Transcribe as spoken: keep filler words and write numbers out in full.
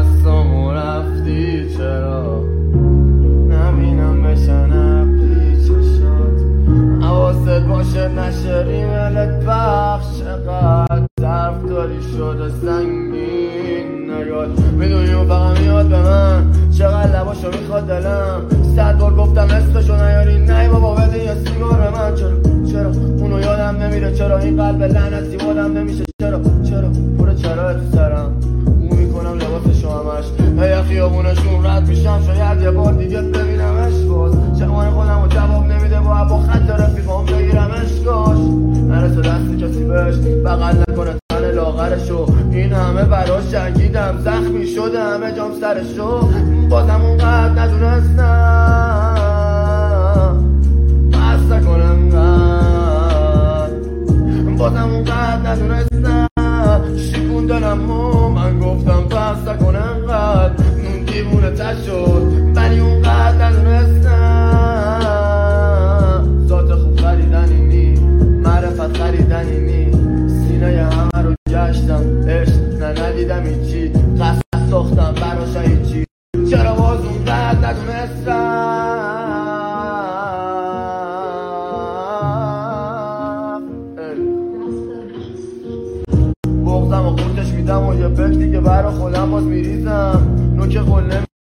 دستامو رفتی چرا نبینم بشنه پیچشات حواست باشه نشه ریملت بخش چقدر طرف داری شده سنگین نگاد میدونی اون فقط میاد به من چقدر لباشو میخواد دلم صد بار گفتم اسمشو نیاری نه بابا بده یه سیگار به من چرا چرا اونو یادم نمیره چرا این قلب لعنتی بادم نمیشه چرا چرا پره چرا تو سرم اون میکنم لباسشو همش هی خیابونشون رد میشم شاید یه بار دیگه ببینمش باز جوان خودمو جواب نمیده با با خط رفیقام بگیرمش کاش نرسه دست کسی بهش بغل نکنه تن لاغرشو این همه براش جنگیدم زخمی شده همه جام سرشو بازم اونقدر ندونستم بس نکنم قد بازم اونقدر ندونستم شکون دارم و من گفتم بس نکنم قد نون دیوونه تش شد ولی اونقدر ندونستم ذات خوب خریدنی نی معرفت خریدنی نی سینه همه رو گشتم عشق نه ندیدم هیچی قصد ساختم براش هیچی چرا باز اونقدر ندونستم بغزم و قورتش میدم و یه بک دیگه برا خودم باز میریزم نوک قله